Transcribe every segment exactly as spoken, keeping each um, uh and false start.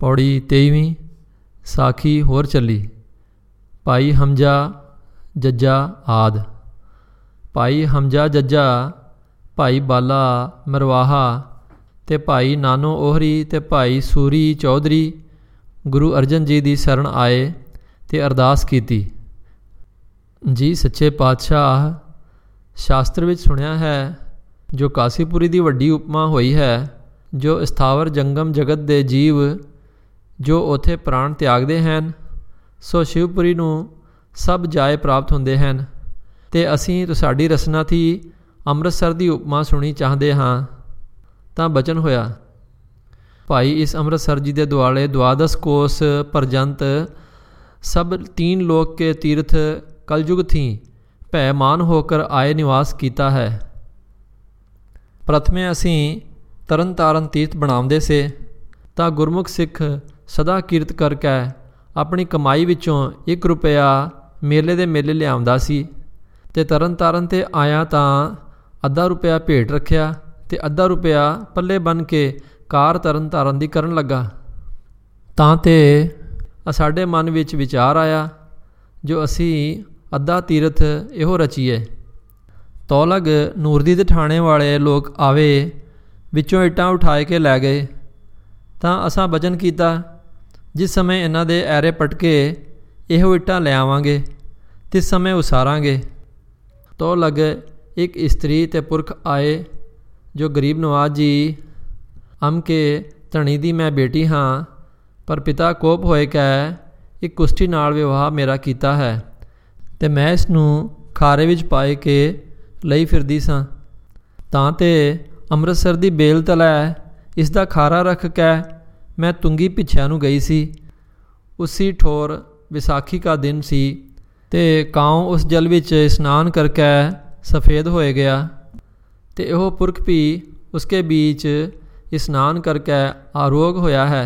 ਪੌੜੀ ਤੇਈਵੀਂ। ਸਾਖੀ ਹੋਰ ਚੱਲੀ। ਭਾਈ ਹਮਜਾ ਜੱਜਾ ਆਦਿ। ਭਾਈ ਹਮਜਾ ਜੱਜਾ, ਭਾਈ ਬਾਲਾ ਮਰਵਾਹਾ ਅਤੇ ਭਾਈ ਨਾਨੋ ਓਹਰੀ ਅਤੇ ਭਾਈ ਸੂਰੀ ਚੌਧਰੀ ਗੁਰੂ ਅਰਜਨ ਜੀ ਦੀ ਸ਼ਰਨ ਆਏ ਅਤੇ ਅਰਦਾਸ ਕੀਤੀ। ਜੀ ਸੱਚੇ ਪਾਤਸ਼ਾਹ, ਸ਼ਾਸਤਰ ਵਿੱਚ ਸੁਣਿਆ ਹੈ, ਜੋ ਕਾਸੀਪੁਰੀ ਦੀ ਵੱਡੀ ਉਪਮਾ ਹੋਈ ਹੈ, ਜੋ ਸਥਾਵਰ ਜੰਗਮ ਜਗਤ ਦੇ ਜੀਵ ਜੋ ਉੱਥੇ ਪ੍ਰਾਣ ਤਿਆਗਦੇ ਹਨ, ਸੋ ਸ਼ਿਵਪੁਰੀ ਨੂੰ ਸਭ ਜਾਏ ਪ੍ਰਾਪਤ ਹੁੰਦੇ ਹਨ। ਅਤੇ ਅਸੀਂ ਤੁਹਾਡੀ ਰਸਨਾ ਥੀ ਅੰਮ੍ਰਿਤਸਰ ਦੀ ਉਪਮਾ ਸੁਣੀ ਚਾਹੁੰਦੇ ਹਾਂ। ਤਾਂ ਬਚਨ ਹੋਇਆ, ਭਾਈ ਇਸ ਅੰਮ੍ਰਿਤਸਰ ਜੀ ਦੇ ਦੁਆਲੇ ਦੁਆਦਸ ਕੋਸ ਪਰਜੰਤ ਸਭ ਤੀਨ ਲੋਕ ਕੇ ਤੀਰਥ ਕਲਯੁਗ ਥੀ ਭੈ ਮਾਨ ਹੋਕਰ ਆਏ ਨਿਵਾਸ ਕੀਤਾ ਹੈ। ਪ੍ਰਥਮੇ ਅਸੀਂ ਤਰਨ ਤਾਰਨ ਤੀਰਥ ਬਣਾਉਂਦੇ ਸੇ, ਤਾਂ ਗੁਰਮੁਖ ਸਿੱਖ ਸਦਾ ਕੀਰਤ ਕਰਕੇ ਆਪਣੀ ਕਮਾਈ ਵਿੱਚੋਂ ਇੱਕ ਰੁਪਇਆ ਮੇਲੇ ਦੇ ਮੇਲੇ ਲਿਆਉਂਦਾ ਸੀ। ਅਤੇ ਤਰਨ ਤਾਰਨ 'ਤੇ ਆਇਆ ਤਾਂ ਅੱਧਾ ਰੁਪਇਆ ਭੇਟ ਰੱਖਿਆ ਅਤੇ ਅੱਧਾ ਰੁਪਇਆ ਪੱਲੇ ਬੰਨ੍ਹ ਕੇ ਕਾਰ ਤਰਨ ਤਾਰਨ ਦੀ ਕਰਨ ਲੱਗਾ। ਤਾਂ ਤੇ ਸਾਡੇ ਮਨ ਵਿੱਚ ਵਿਚਾਰ ਆਇਆ, ਜੋ ਅਸੀਂ ਅੱਧਾ ਤੀਰਥ ਇਹੋ ਰਚੀਏ। ਤੌਲਗ ਨੂਰਦੀ ਦੇ ਠਾਣੇ ਵਾਲੇ ਲੋਕ ਆਵੇ, ਵਿੱਚੋਂ ਇੱਟਾਂ ਉਠਾਏ ਕੇ ਲੈ ਗਏ। ਤਾਂ ਅਸਾਂ ਬਚਨ ਕੀਤਾ, ਜਿਸ ਸਮੇਂ ਇਹਨਾਂ ਦੇ ਐਰੇ ਪਟਕੇ ਇਹੋ ਇੱਟਾਂ ਲੈ ਆਵਾਂਗੇ, ਤਿਸ ਸਮੇਂ ਉਸਾਰਾਂਗੇ। ਤੌਲਗ ਇੱਕ ਇਸਤਰੀ ਅਤੇ ਪੁਰਖ ਆਏ, ਜੋ ਗਰੀਬ ਨਵਾਜ਼ ਜੀ ਅਮ ਕੇ ਧਣੀ ਦੀ ਮੈਂ ਬੇਟੀ ਹਾਂ, ਪਰ ਪਿਤਾ ਕੋਪ ਹੋਏ ਕਹਿ ਇੱਕ ਕੁਸ਼ਤੀ ਨਾਲ ਵਿਵਾਹ ਮੇਰਾ ਕੀਤਾ ਹੈ, ਅਤੇ ਮੈਂ ਇਸ ਨੂੰ ਖਾਰੇ ਵਿੱਚ ਪਾਏ ਕੇ ਲਈ ਫਿਰਦੀ ਸਾਂ। ਤਾਂ ਤੇ ਅੰਮ੍ਰਿਤਸਰ ਦੀ ਬੇਲ ਤਲੈ ਇਸ ਦਾ ਖਾਰਾ ਰੱਖ ਕੇ ਮੈਂ ਤੁੰਗੀ ਪਿੱਛਿਆਂ ਨੂੰ ਗਈ ਸੀ। ਉਸੀ ਠੋਰ ਵਿਸਾਖੀ ਕਾ ਦਿਨ ਸੀ, ਅਤੇ ਕਾਉ ਉਸ ਜਲ ਵਿੱਚ ਇਸ਼ਨਾਨ ਕਰਕੇ ਸਫੇਦ ਹੋਏ ਗਿਆ। ਅਤੇ ਇਹੋ ਪੁਰਖ ਵੀ ਉਸਕੇ ਬੀਚ ਇਸ਼ਨਾਨ ਕਰਕੇ ਆਰੋਗ ਹੋਇਆ ਹੈ।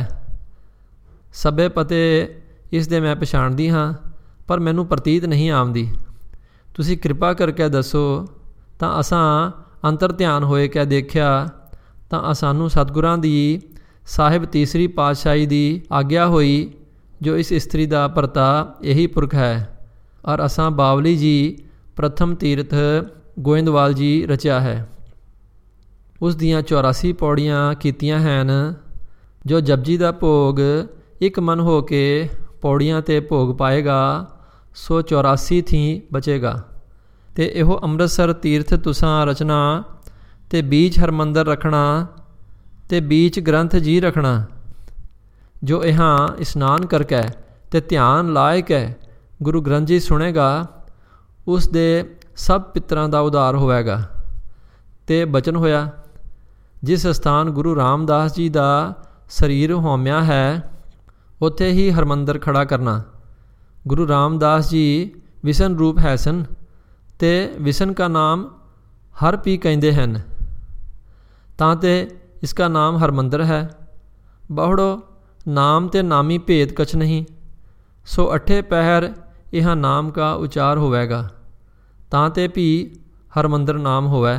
ਸਭੇ ਪਤੇ ਇਸ ਦੇ ਮੈਂ ਪਛਾਣਦੀ ਹਾਂ, ਪਰ ਮੈਨੂੰ ਪ੍ਰਤੀਤ ਨਹੀਂ ਆਉਂਦੀ। ਤੁਸੀਂ ਕਿਰਪਾ ਕਰਕੇ ਦੱਸੋ। ਤਾਂ ਅਸਾਂ ਅੰਤਰ ਧਿਆਨ ਹੋਏ ਕੇ ਦੇਖਿਆ, ਤਾਂ ਸਾਨੂੰ ਸਤਿਗੁਰਾਂ ਦੀ ਸਾਹਿਬ ਤੀਸਰੀ ਪਾਤਸ਼ਾਹੀ ਦੀ ਆਗਿਆ ਹੋਈ, ਜੋ ਇਸ ਇਸਤਰੀ ਦਾ ਭਰਤਾ ਇਹੀ ਪੁਰਖ ਹੈ। ਔਰ ਅਸਾਂ ਬਾਵਲੀ ਜੀ ਪ੍ਰਥਮ ਤੀਰਥ ਗੋਇੰਦਵਾਲ ਜੀ ਰਚਿਆ ਹੈ। ਉਸ ਦੀਆਂ ਚੌਰਾਸੀ ਪੌੜੀਆਂ ਕੀਤੀਆਂ ਹਨ। ਜੋ ਜਪਜੀ ਦਾ ਭੋਗ ਇੱਕ ਮਨ ਹੋ ਕੇ ਪੌੜੀਆਂ 'ਤੇ ਭੋਗ ਪਾਏਗਾ, ਸੋ ਚੌਰਾਸੀ ਥੀ ਬਚੇਗਾ। ਅਤੇ ਇਹੋ ਅੰਮ੍ਰਿਤਸਰ ਤੀਰਥ ਤੁਸਾਂ ਰਚਨਾ, ਅਤੇ ਬੀਚ ਹਰਮੰਦਰ ਰੱਖਣਾ, ਅਤੇ ਬੀਚ ਗ੍ਰੰਥ ਜੀ ਰੱਖਣਾ। ਜੋ ਇਹਾਂ ਇਸ਼ਨਾਨ ਕਰਕੇ ਅਤੇ ਧਿਆਨ ਲਾਇ ਕੇ ਗੁਰੂ ਗ੍ਰੰਥ ਜੀ ਸੁਣੇਗਾ, ਉਸ ਦੇ ਸਭ ਪਿੱਤਰਾਂ ਦਾ ਉਧਾਰ ਹੋਵੇਗਾ। ਅਤੇ ਬਚਨ ਹੋਇਆ, ਜਿਸ ਸਥਾਨ ਗੁਰੂ ਰਾਮਦਾਸ ਜੀ ਦਾ ਸਰੀਰ ਹੋਮਿਆ ਹੈ, ਉੱਥੇ ਹੀ ਹਰਮੰਦਰ ਖੜਾ ਕਰਨਾ। ਗੁਰੂ ਰਾਮਦਾਸ ਜੀ ਵਿਸ਼ਨ ਰੂਪ ਹੈ ਸਨ, ਅਤੇ ਵਿਸ਼ਨ ਕਾ ਨਾਮ ਹਰ ਪੀ ਕਹਿੰਦੇ ਹਨ। ਤਾਂ ਤੇ ਇਸਕਾ ਨਾਮ ਹਰਮੰਦਰ ਹੈ। ਬਹੁੜੋ ਨਾਮ ਤੇ ਨਾਮੀ ਭੇਦ ਕਛ ਨਹੀਂ, ਸੋ ਅਠੇ ਪਹਿਰ ਇਹ ਨਾਮ ਕਾ ਉਚਾਰ ਹੋਵੇਗਾ। ਤਾਂ ਤੇ ਵੀ ਹਰਮੰਦਰ ਨਾਮ ਹੋਵੇ।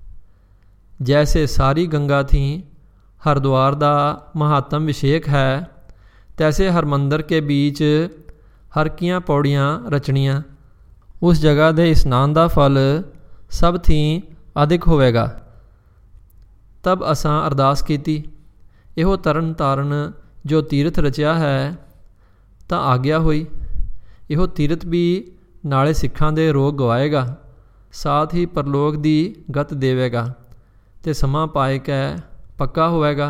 ਜੈਸੇ ਸਾਰੀ ਗੰਗਾ ਥੀ ਹਰਿਦੁਆਰ ਦਾ ਮਹਾਤਮ ਵਿਸ਼ੇਕ ਹੈ, ਤੈਸੇ ਹਰਮੰਦਰ ਕੇ ਬੀਚ ਹਰ ਕੀਆਂ ਪੌੜੀਆਂ ਰਚਣੀਆਂ। ਉਸ ਜਗ੍ਹਾ ਦੇ ਇਸ਼ਨਾਨ ਦਾ ਫਲ ਸਭ ਥੀ ਅਧਿਕ ਹੋਵੇਗਾ। ਤਬ ਅਸਾਂ ਅਰਦਾਸ ਕੀਤੀ, ਇਹੋ ਤਰਨ ਤਾਰਨ ਜੋ ਤੀਰਥ ਰਚਿਆ ਹੈ, ਤਾਂ ਆਗਿਆ ਹੋਈ। ਇਹੋ ਤੀਰਥ ਵੀ ਨਾਲੇ ਸਿੱਖਾਂ ਦੇ ਰੋਗ ਗਵਾਏਗਾ, ਸਾਥ ਹੀ ਪਰਲੋਕ ਦੀ ਗਤ ਦੇਵੇਗਾ, ਅਤੇ ਸਮਾਂ ਪਾਏ ਕੇ ਪੱਕਾ ਹੋਵੇਗਾ।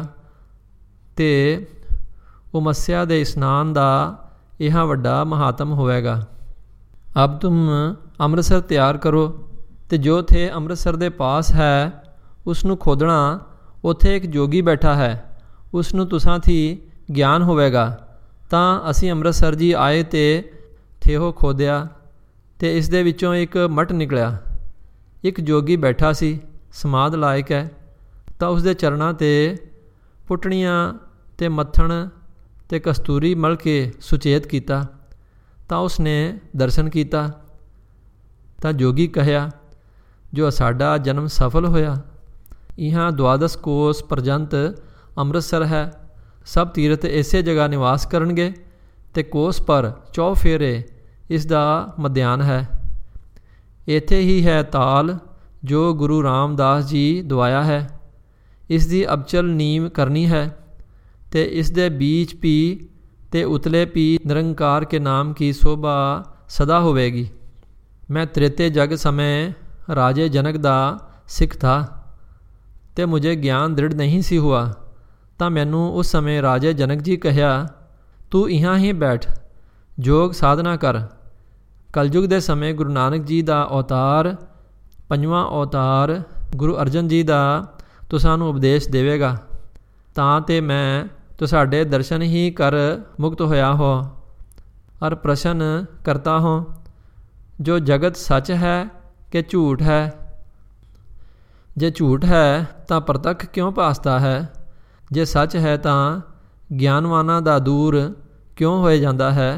ਅਤੇ ਉਹ ਮੱਸਿਆ ਦੇ ਇਸ਼ਨਾਨ ਦਾ ਇਹ ਵੱਡਾ ਮਹਾਤਮ ਹੋਵੇਗਾ। ਅਬ ਤੁਮ ਅੰਮ੍ਰਿਤਸਰ ਤਿਆਰ ਕਰੋ, ਅਤੇ ਜੋ ਥੇ ਅੰਮ੍ਰਿਤਸਰ ਦੇ ਪਾਸ ਹੈ ਉਸ ਨੂੰ ਖੋਦਣਾ। ਉੱਥੇ ਇੱਕ ਜੋਗੀ ਬੈਠਾ ਹੈ, ਉਸ ਨੂੰ ਤੁਸਾਂ ਥੀ ਗਿਆਨ ਹੋਵੇਗਾ। ਤਾਂ ਅਸੀਂ ਅੰਮ੍ਰਿਤਸਰ ਜੀ ਆਏ ਅਤੇ ਥੇਹੋ ਖੋਦਿਆ, ਅਤੇ ਇਸ ਦੇ ਵਿੱਚੋਂ ਇੱਕ ਮਟ ਨਿਕਲਿਆ। ਇੱਕ ਜੋਗੀ ਬੈਠਾ ਸੀ ਸਮਾਧ ਲਾਇਕ ਹੈ। ਤਾਂ ਉਸ ਦੇ ਚਰਨਾਂ 'ਤੇ ਪੁੱਟਣੀਆਂ ਅਤੇ ਮੱਥਣ ਅਤੇ ਕਸਤੂਰੀ ਮਲ ਕੇ ਸੁਚੇਤ ਕੀਤਾ। ਤਾਂ ਉਸ ਨੇ ਦਰਸ਼ਨ ਕੀਤਾ। ਤਾਂ ਜੋਗੀ ਕਹਿਆ, ਜੋ ਸਾਡਾ ਜਨਮ ਸਫਲ ਹੋਇਆ। ਇਹਾਂ ਦੁਆਦਸ ਕੋਸ ਪਰਜੰਤ ਅੰਮ੍ਰਿਤਸਰ ਹੈ, ਸਭ ਤੀਰਥ ਇਸੇ ਜਗ੍ਹਾ ਨਿਵਾਸ ਕਰਨਗੇ ਅਤੇ ਕੋਸ ਪਰ ਚੌ ਫੇਰੇ ਇਸ ਦਾ ਮਧਿਆਨ ਹੈ। ਇੱਥੇ ਹੀ ਹੈ ਤਾਲ ਜੋ ਗੁਰੂ ਰਾਮਦਾਸ ਜੀ ਦਵਾਇਆ ਹੈ। ਇਸ ਦੀ ਅਬਚਲ ਨੀਮ ਕਰਨੀ ਹੈ ਅਤੇ ਇਸ ਦੇ ਬੀਚ ਪੀ ਅਤੇ ਉਤਲੇ ਪੀ ਨਿਰੰਕਾਰ ਕੇ ਨਾਮ ਕੀ ਸ਼ੋਭਾ ਸਦਾ ਹੋਵੇਗੀ। ਮੈਂ ਤ੍ਰੇਤੇ ਜਗ ਸਮੇਂ ਰਾਜੇ ਜਨਕ ਦਾ ਸਿੱਖ ਥਾ ਅਤੇ ਮੁਝੇ ਗਿਆਨ ਦ੍ਰਿੜ ਨਹੀਂ ਸੀ ਹੁਆ। ਤਾਂ ਮੈਨੂੰ ਉਸ ਸਮੇਂ ਰਾਜੇ ਜਨਕ ਜੀ ਕਹਿਆ, ਤੂੰ ਇਹਾਂ ਹੀ ਬੈਠ, ਯੋਗ ਸਾਧਨਾ ਕਰ। ਕਲਯੁਗ ਦੇ ਸਮੇਂ ਗੁਰੂ ਨਾਨਕ ਜੀ ਦਾ ਅਵਤਾਰ, ਪੰਜਵਾਂ ਅਵਤਾਰ ਗੁਰੂ ਅਰਜਨ ਜੀ ਦਾ ਤੁਸਾਂ ਨੂੰ ਉਪਦੇਸ਼ ਦੇਵੇਗਾ। ਤਾਂ ਤੇ ਮੈਂ ਤੁਹਾਡੇ ਦਰਸ਼ਨ ਹੀ ਕਰ ਮੁਕਤ ਹੋਇਆ ਹੋ ਔਰ ਪ੍ਰਸ਼ਨ ਕਰਤਾ ਹੋ, ਜੋ ਜਗਤ ਸੱਚ ਹੈ ਕਿ ਝੂਠ ਹੈ। ਜੇ ਝੂਠ ਹੈ ਤਾਂ ਪ੍ਰਤੱਖ ਕਿਉਂ ਭਾਸਦਾ ਹੈ? ਜੇ ਸੱਚ ਹੈ ਤਾਂ ਗਿਆਨਵਾਨਾਂ ਦਾ ਦੂਰ ਕਿਉਂ ਹੋਏ ਜਾਂਦਾ ਹੈ?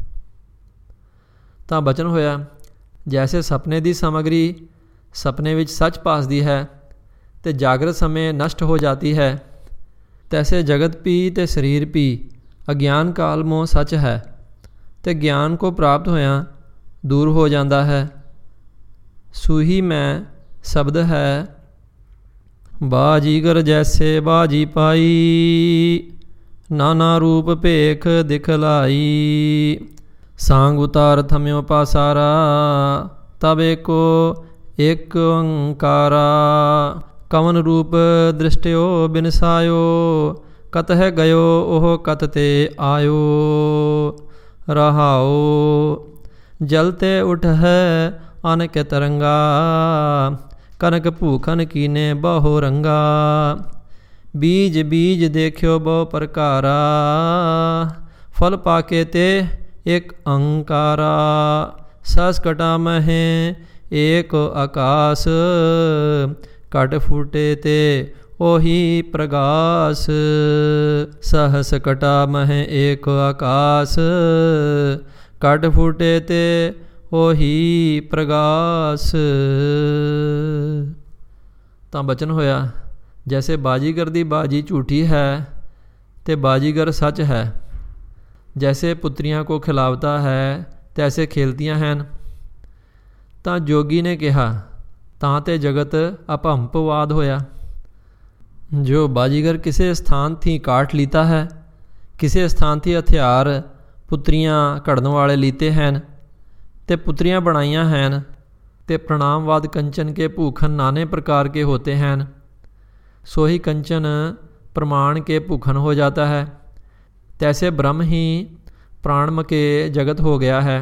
ਤਾਂ ਬਚਨ ਹੋਇਆ, ਜੈਸੇ ਸੁਪਨੇ ਦੀ ਸਮੱਗਰੀ ਸੁਪਨੇ ਵਿੱਚ ਸੱਚ ਭਾਸਦੀ ਹੈ ਅਤੇ ਜਾਗਰਤ ਸਮੇਂ ਨਸ਼ਟ ਹੋ ਜਾਤੀ ਹੈ, ਤੈਸੇ ਜਗਤ ਪੀ ਅਤੇ ਸਰੀਰ ਪੀ ਅਗਿਆਨ ਕਾਲ ਮੋਹ ਸੱਚ ਹੈ ਅਤੇ ਗਿਆਨ ਕੋ ਪ੍ਰਾਪਤ ਹੋਇਆ ਦੂਰ ਹੋ ਜਾਂਦਾ ਹੈ। ਸੂਹੀ ਮੈਂ ਸ਼ਬਦ ਹੈ, ਬਾਜੀਗਰ ਜੈਸੇ ਬਾਜੀ ਪਾਈ, ਨਾਨਾ ਰੂਪ ਭੇਖ ਦਿਖਲਾਈ। ਸਾਂਗ ਉਤਾਰ ਥਮਿਓ ਪਾਸਾਰਾ, ਤਬ ਏਕੋ ਏਕ ਓੰਕਾਰਾ। ਕਵਨ ਰੂਪ ਦ੍ਰਿਸ਼ਟਿਓ ਬਿਨਸਾਇਓ, ਕਤ ਹੈ ਗਇਓ ਉਹ ਕਤ ਤੇ ਆਇਓ। ਰਹਾਓ ਜਲ ਤੇ ਉਠ ਹੈ ਅਨਕ ਤਰੰਗਾ, ਕਨਕ ਭੂਖਨ ਕੀਨੇ ਬਹੁ ਰੰਗਾ। ਬੀਜ ਬੀਜ ਦੇਖਿਓ ਬਹੁ ਪ੍ਰਕਾਰਾ, ਫਲ ਪਾਕੇ ਤੇ ਇੱਕ ਅੰਕਾਰਾ। ਸਸ ਕਟਾ ਮਹੇ ਏਕ ਆਕਾਸ, ਘਟ ਫੂਟੇ ਤੇ ਉਹੀ ਪ੍ਰਗਾਸ। ਸਹਸ ਕਟਾ ਮਹੇ ਏਕ ਆਕਾਸ, ਘਟ ਫੂਟੇ ਤੇ ਉਹੀ ਪ੍ਰਗਾਸ। ਤਾਂ ਬਚਨ ਹੋਇਆ, ਜੈਸੇ ਬਾਜੀਗਰ ਦੀ ਬਾਜੀ ਝੂਠੀ ਹੈ ਅਤੇ ਬਾਜੀਗਰ ਸੱਚ ਹੈ। ਜੈਸੇ ਪੁੱਤਰੀਆਂ ਕੋ ਖਿਲਾਵਤਾ ਹੈ ਤੈਸੇ ਖੇਲਤੀਆਂ ਹਨ। ਤਾਂ ਜੋਗੀ ਨੇ ਕਿਹਾ, ਤਾਂ ਤੇ ਜਗਤ ਅਭੰਪਵਾਦ ਹੋਇਆ। ਜੋ ਬਾਜੀਗਰ ਕਿਸੇ ਸਥਾਨ ਥੀ ਕਾਟ ਲੀਤਾ ਹੈ, ਕਿਸੇ ਸਥਾਨ ਥੀ ਹਥਿਆਰ ਪੁੱਤਰੀਆਂ ਘੜਨ ਵਾਲੇ ਲੀਤੇ ਹਨ ਤੇ ਪੁੱਤਰੀਆਂ ਬਣਾਈਆਂ ਹਨ, ਤੇ ਪ੍ਰਣਾਮਵਾਦ ਕੰਚਨ ਕੇ ਭੂਖਨ ਨਾਨੇ ਪ੍ਰਕਾਰ ਕੇ ਹੋਤੇ ਹਨ। सोही कंचन प्रमाण के भूखन हो जाता है, तैसे ब्रह्म ही प्राणम के जगत हो गया है।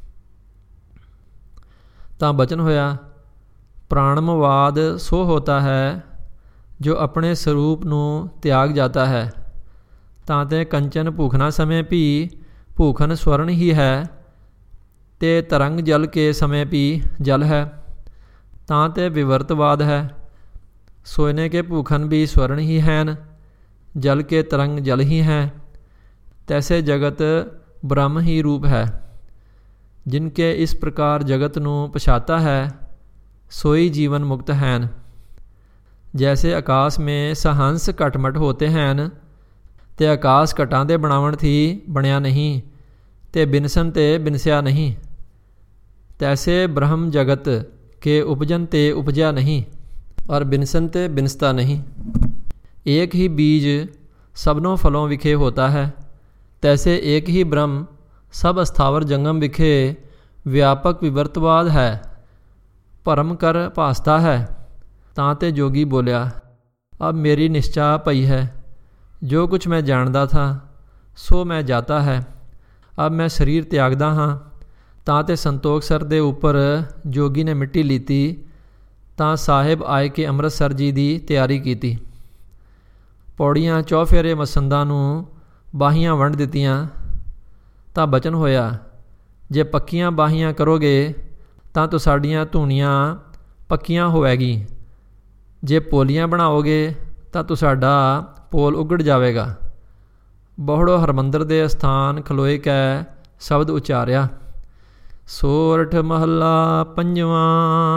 ਤਾਂ ਬਚਨ ਹੋਇਆ, ਪ੍ਰਾਣਮਵਾਦ ਸੋ ਹੋਤਾ ਹੈ ਜੋ ਆਪਣੇ ਸਰੂਪ ਨੂੰ ਤਿਆਗ ਜਾਤਾ ਹੈ। ਤਾਂ ਤੇ ਕੰਚਨ ਭੂਖਣਾ ਸਮੇਂ ਵੀ ਭੂਖਨ ਸਵਰਨ ਹੀ ਹੈ, ਤੇ ਤਰੰਗ ਜਲ ਕੇ ਸਮੇਂ ਵੀ ਜਲ ਹੈ। ਤਾਂ ਤੇ ਵਿਵਰਤਵਾਦ ਹੈ, सोने के भूखन भी स्वर्ण ही हैं, जल के तरंग जल ही हैं। तैसे जगत ब्रह्म ही रूप है। जिनके इस प्रकार जगत नू पछाता है, सोई जीवन मुक्त हैं। जैसे आकाश में सहंस घटमट होते हैं, ते आकाश घटां दे बनावण थी बनया नहीं, ते बिनसन ते बिनसिया नहीं। तैसे ब्रह्म जगत के उपजन ते उपजया नहीं, और बिनसन ते बिनसता नहीं। एक ही बीज सबनों फलों विखे होता है, तैसे एक ही ब्रह्म सब अस्थावर जंगम विखे व्यापक विवर्तवाद है, भरम कर भासता है। तां ते जोगी बोलिया, अब मेरी निश्चा पई है, जो कुछ मैं जानता था सो मैं जाता है, अब मैं शरीर त्यागदा हाँ। तां ते संतोख सर दे उपर जोगी ने मिट्टी लीती, ਤਾਂ ਸਾਹਿਬ ਆਏ ਕੇ ਅੰਮ੍ਰਿਤਸਰ ਜੀ ਦੀ ਤਿਆਰੀ ਕੀਤੀ। ਪੌੜੀਆਂ ਚੌਫੇਰੇ ਮਸੰਦਾਂ ਨੂੰ ਬਾਹੀਆਂ ਵੰਡ ਦਿੱਤੀਆਂ। ਤਾਂ ਬਚਨ ਹੋਇਆ, ਜੇ ਪੱਕੀਆਂ ਬਾਹੀਆਂ ਕਰੋਗੇ ਤਾਂ ਤੁਹਾਡੀਆਂ ਧੂਣੀਆਂ ਪੱਕੀਆਂ ਹੋਵੇਗੀ, ਜੇ ਪੋਲੀਆਂ ਬਣਾਓਗੇ ਤਾਂ ਤੁਹਾਡਾ ਪੋਲ ਉਗੜ ਜਾਵੇਗਾ। ਬਹੁੜੋ ਹਰਮੰਦਰ ਦੇ ਅਸਥਾਨ ਖਲੋਏ ਕੈ ਸ਼ਬਦ ਉਚਾਰਿਆ। ਸੋਰਠ ਮਹੱਲਾ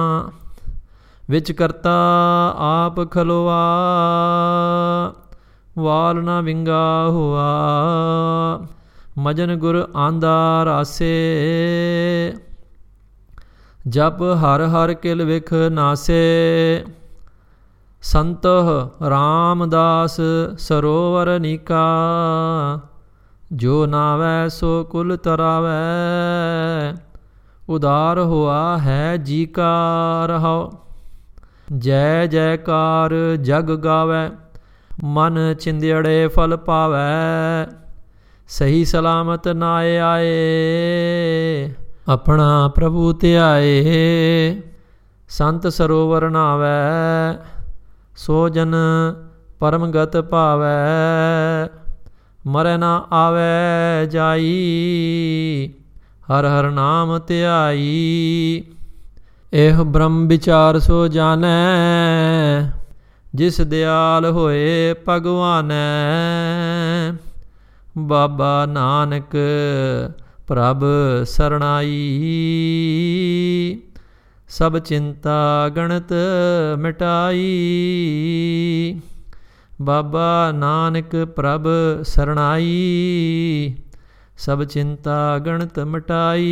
ਪੰਜਵਾਂ। ਵਿਚ ਕਰਤਾ ਆਪ ਖਲੋਆ, ਵਾਲ ਨਾ ਵਿੰਗਾ ਹੋਆ। ਮਜਨ ਗੁਰ ਆਂਦਾ ਰਾਸੇ, ਜਪ ਹਰ ਹਰ ਕਿਲ ਵਿਖ ਨਾਸੇ। ਸੰਤਹ ਰਾਮਦਾਸ ਸਰੋਵਰ ਨੀਕਾ, ਜੋ ਨਾਵੈ ਸੋ ਕੁਲ ਤਰਾਵੈ। ਉਦਾਰ ਹੋਆ ਹੈ ਜੀ ਕਾ ਰਹਾਉ, ਜੈ ਜੈਕਾਰ ਜਗ ਗਾਵੈ। ਮਨ ਚਿੰਦੜੇ ਫਲ ਪਾਵੈ, ਸਹੀ ਸਲਾਮਤ ਨਾਏ ਆਏ। ਆਪਣਾ ਪ੍ਰਭੂ ਧਿਆਏ, ਸੰਤ ਸਰੋਵਰ ਨਾਵੈ। ਸੋ ਜਨ ਪਰਮ ਗਤ ਭਾਵੈ, ਮਰੈ ਨਾ ਆਵੈ ਜਾਈ। ਹਰ ਹਰ ਨਾਮ ਧਿਆਈ, ਇਹ ਬ੍ਰਹਮ ਵਿਚਾਰ ਸੋ ਜਾਣੈ। ਜਿਸ ਦਿਆਲ ਹੋਏ ਭਗਵਾਨੈ, ਬਾਬਾ ਨਾਨਕ ਪ੍ਰਭ ਸਰਣਾਈ। ਸਭ ਚਿੰਤਾ ਗਣਤ ਮਿਟਾਈ, ਬਾਬਾ ਨਾਨਕ ਪ੍ਰਭ ਸਰਣਾਈ। ਸਭ ਚਿੰਤਾ ਗਣਤ ਮਿਟਾਈ।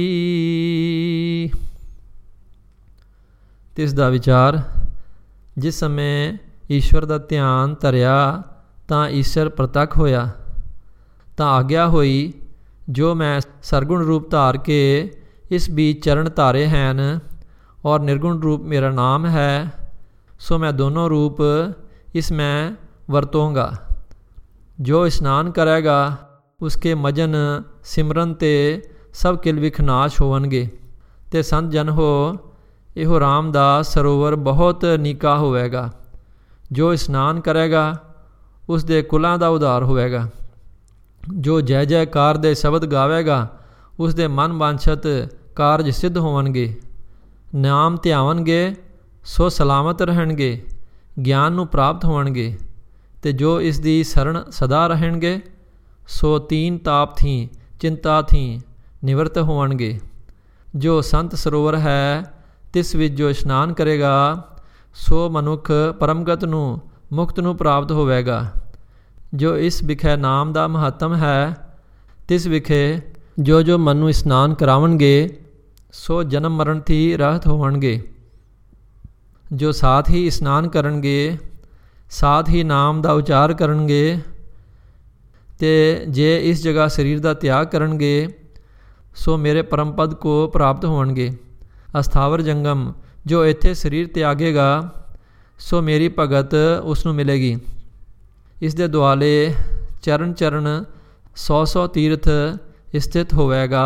ਤਿਸ ਦਾ ਵਿਚਾਰ, ਜਿਸ ਸਮੇਂ ਈਸ਼ਵਰ ਦਾ ਧਿਆਨ ਧਰਿਆ ਤਾਂ ਈਸ਼ਵਰ ਪ੍ਰਤੱਖ ਹੋਇਆ। ਤਾਂ ਆਗਿਆ ਹੋਈ, ਜੋ ਮੈਂ ਸਰਗੁਣ ਰੂਪ ਧਾਰ ਕੇ ਇਸ ਬੀਚ ਚਰਨ ਧਾਰੇ ਹਨ ਔਰ ਨਿਰਗੁਣ ਰੂਪ ਮੇਰਾ ਨਾਮ ਹੈ, ਸੋ ਮੈਂ ਦੋਨੋਂ ਰੂਪ ਇਸ ਮੈਂ ਵਰਤੋਂਗਾ। ਜੋ ਇਸ਼ਨਾਨ ਕਰੇਗਾ ਉਸਕੇ ਮਜਨ ਸਿਮਰਨ ਤੇ ਸਭ ਕਿਲ ਵਿਖ ਨਾਸ਼ ਹੋਵਣਗੇ। ਤੇ ਸੰਤ ਜਨ ਹੋ, ਇਹੋ ਰਾਮਦਾਸ ਸਰੋਵਰ ਬਹੁਤ ਨੀਕਾ ਹੋਵੇਗਾ। ਜੋ ਇਸ਼ਨਾਨ ਕਰੇਗਾ ਉਸ ਦੇ ਕੁਲਾਂ ਦਾ ਉਧਾਰ ਹੋਵੇਗਾ। ਜੋ ਜੈ ਜੈਕਾਰ ਦੇ ਸ਼ਬਦ ਗਾਵੇਗਾ ਉਸ ਦੇ ਮਨ ਵਾਂਛਤ ਕਾਰਜ ਸਿੱਧ ਹੋਵਣਗੇ। ਨਾਮ ਧਿਆਵਣਗੇ ਸੋ ਸਲਾਮਤ ਰਹਿਣਗੇ, ਗਿਆਨ ਨੂੰ ਪ੍ਰਾਪਤ ਹੋਣਗੇ। ਤੇ ਜੋ ਇਸ ਦੀ ਸਰਣ ਸਦਾ ਰਹਿਣਗੇ ਸੋ ਤੀਨ ਤਾਪ ਥੀ ਚਿੰਤਾ ਥੀ ਨਿਵਰਤ ਹੋਣਗੇ। ਜੋ ਸੰਤ ਸਰੋਵਰ ਹੈ ਤਿਸ ਵਿੱਚ ਜੋ ਇਸ਼ਨਾਨ ਕਰੇਗਾ ਸੋ ਮਨੁੱਖ ਪਰਮਗਤ ਨੂੰ ਮੁਕਤ ਨੂੰ ਪ੍ਰਾਪਤ ਹੋਵੇਗਾ। ਜੋ ਇਸ ਵਿਖੇ ਨਾਮ ਦਾ ਮਹੱਤਮ ਹੈ, ਤਿਸ ਵਿਖੇ ਜੋ ਜੋ ਮਨ ਨੂੰ ਇਸ਼ਨਾਨ ਕਰਾਵਣਗੇ ਸੋ ਜਨਮ ਮਰਨ ਥੀ ਰਹਿਤ ਹੋਵਣਗੇ। ਜੋ ਸਾਥ ਹੀ ਇਸ਼ਨਾਨ ਕਰਨਗੇ, ਸਾਥ ਹੀ ਨਾਮ ਦਾ ਉਚਾਰ ਕਰਨਗੇ, ਤੇ ਜੇ ਇਸ ਜਗ੍ਹਾ ਸਰੀਰ ਦਾ ਤਿਆਗ ਕਰਨਗੇ ਸੋ ਮੇਰੇ ਪਰਮ ਪਦ ਕੋ ਪ੍ਰਾਪਤ ਹੋਣਗੇ। ਅਸਥਾਵਰ ਜੰਗਮ, ਜੋ ਇੱਥੇ ਸਰੀਰ ਤਿਆਗੇਗਾ ਸੋ ਮੇਰੀ ਭਗਤ ਉਸ ਨੂੰ ਮਿਲੇਗੀ। ਇਸ ਦੇ ਦੁਆਲੇ ਚਰਨ ਚਰਨ ਸੌ ਸੌ ਤੀਰਥ ਸਥਿਤ ਹੋਵੇਗਾ।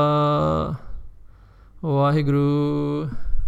ਵਾਹਿਗੁਰੂ।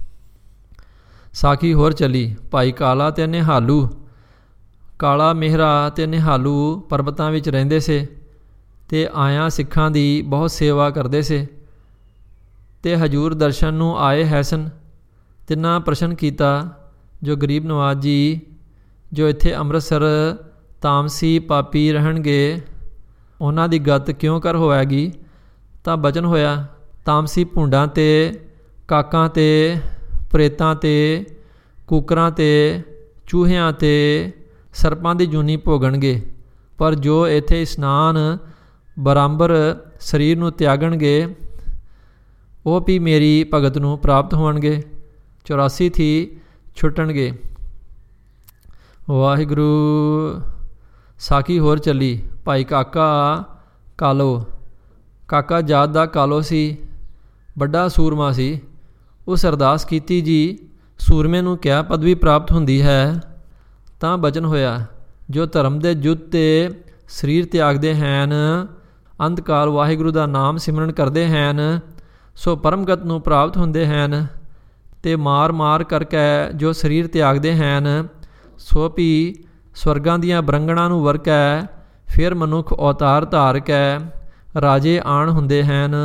ਸਾਖੀ ਹੋਰ ਚੱਲੀ। ਭਾਈ ਕਾਲਾ ਅਤੇ ਨਿਹਾਲੂ। ਕਾਲਾ ਮੇਹਰਾ ਅਤੇ ਨਿਹਾਲੂ ਪਰਬਤਾਂ ਵਿੱਚ ਰਹਿੰਦੇ ਸੇ ਅਤੇ ਆਇਆਂ ਸਿੱਖਾਂ ਦੀ ਬਹੁਤ ਸੇਵਾ ਕਰਦੇ ਸੇ ਅਤੇ ਹਜ਼ੂਰ ਦਰਸ਼ਨ ਨੂੰ ਆਏ ਹੈ ਸਨ। ਤਿੰਨਾਂ ਪ੍ਰਸ਼ਨ ਕੀਤਾ, ਜੋ ਗਰੀਬ ਨਵਾਜ਼ ਜੀ ਜੋ ਇੱਥੇ ਅੰਮ੍ਰਿਤਸਰ ਤਾਮਸੀ ਪਾਪੀ ਰਹਿਣਗੇ, ਉਹਨਾਂ ਦੀ ਗਤ ਕਿਉਂ ਕਰ ਹੋਵੇਗੀ? ਤਾਂ ਬਚਨ ਹੋਇਆ, ਤਾਮਸੀ ਭੂੰਡਾਂ 'ਤੇ, ਕਾਕਾਂ 'ਤੇ, ਪ੍ਰੇਤਾਂ 'ਤੇ, ਕੁੱਕਰਾਂ 'ਤੇ, ਚੂਹਿਆਂ 'ਤੇ, ਸਰਪਾਂ ਦੀ ਜੂਨੀ ਭੋਗਣਗੇ। ਪਰ ਜੋ ਇੱਥੇ ਇਸ਼ਨਾਨ ਬਰਾਬਰ ਸਰੀਰ ਨੂੰ ਤਿਆਗਣਗੇ ਉਹ ਵੀ ਮੇਰੀ ਭਗਤ ਨੂੰ ਪ੍ਰਾਪਤ ਹੋਣਗੇ। ਚੁਰਾਸੀ ਥੀ ਛੁੱਟਣਗੇ। ਵਾਹਿਗੁਰੂ। ਸਾਖੀ ਹੋਰ ਚੱਲੀ। ਭਾਈ ਕਾਕਾ ਕਾਲੋ। ਕਾਕਾ ਜਾਤ ਦਾ ਕਾਲੋ ਸੀ, ਵੱਡਾ ਸੂਰਮਾ ਸੀ। ਉਸ ਅਰਦਾਸ ਕੀਤੀ, ਜੀ ਸੂਰਮੇ ਨੂੰ ਕਿਆ ਪਦਵੀ ਪ੍ਰਾਪਤ ਹੁੰਦੀ ਹੈ? ਤਾਂ ਬਚਨ ਹੋਇਆ, ਜੋ ਧਰਮ ਦੇ ਯੁੱਧ 'ਤੇ ਸਰੀਰ ਤਿਆਗਦੇ ਹਨ, ਅੰਤਕਾਲ ਵਾਹਿਗੁਰੂ ਦਾ ਨਾਮ ਸਿਮਰਨ ਕਰਦੇ ਹਨ, ਸੋ ਪਰਮਗਤ ਨੂੰ ਪ੍ਰਾਪਤ ਹੁੰਦੇ ਹਨ। ਅਤੇ ਮਾਰ ਮਾਰ ਕਰਕੇ ਜੋ ਸਰੀਰ ਤਿਆਗਦੇ ਹਨ ਸੋ ਵੀ ਸਵਰਗਾਂ ਦੀਆਂ ਬਰੰਗਣਾਂ ਨੂੰ ਵਰ ਕੇ ਫਿਰ ਮਨੁੱਖ ਅਵਤਾਰ ਧਾਰ ਕੇ ਰਾਜੇ ਆਣ ਹੁੰਦੇ ਹਨ।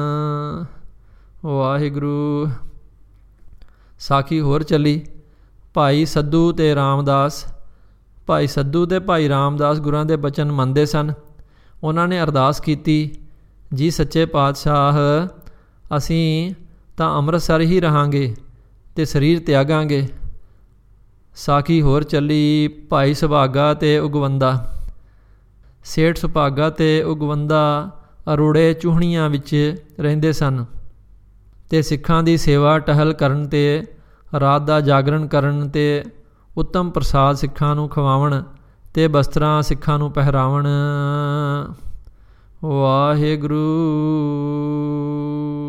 ਵਾਹਿਗੁਰੂ। ਸਾਖੀ ਹੋਰ ਚੱਲੀ। ਭਾਈ ਸੱਧੂ ਅਤੇ ਰਾਮਦਾਸ। ਭਾਈ ਸੱਧੂ ਅਤੇ ਭਾਈ ਰਾਮਦਾਸ ਗੁਰਾਂ ਦੇ ਬਚਨ ਮੰਨਦੇ ਸਨ। ਉਹਨਾਂ ਨੇ ਅਰਦਾਸ ਕੀਤੀ, ਜੀ ਸੱਚੇ ਪਾਤਸ਼ਾਹ, ਅਸੀਂ ਤਾਂ ਅੰਮ੍ਰਿਤਸਰ ਹੀ ਰਹਾਂਗੇ ਅਤੇ ਸਰੀਰ ਤਿਆਗਾਂਗੇ। ਸਾਖੀ ਹੋਰ ਚੱਲੀ। ਭਾਈ ਸੁਭਾਗਾ ਅਤੇ ਉਗਵੰਦਾ। ਸੇਠ ਸੁਭਾਗਾ ਅਤੇ ਉਗਵੰਦਾ ਅਰੋੜੇ ਚੂਹਣੀਆਂ ਵਿੱਚ ਰਹਿੰਦੇ ਸਨ ਅਤੇ ਸਿੱਖਾਂ ਦੀ ਸੇਵਾ ਟਹਿਲ ਕਰਨ ਅਤੇ ਰਾਤ ਦਾ ਜਾਗਰਣ ਕਰਨ ਅਤੇ ਉੱਤਮ ਪ੍ਰਸਾਦ ਸਿੱਖਾਂ ਨੂੰ ਖਵਾਉਣ ਅਤੇ ਬਸਤਰਾਂ ਸਿੱਖਾਂ ਨੂੰ ਪਹਿਰਾਵਣ। ਵਾਹਿਗੁਰੂ।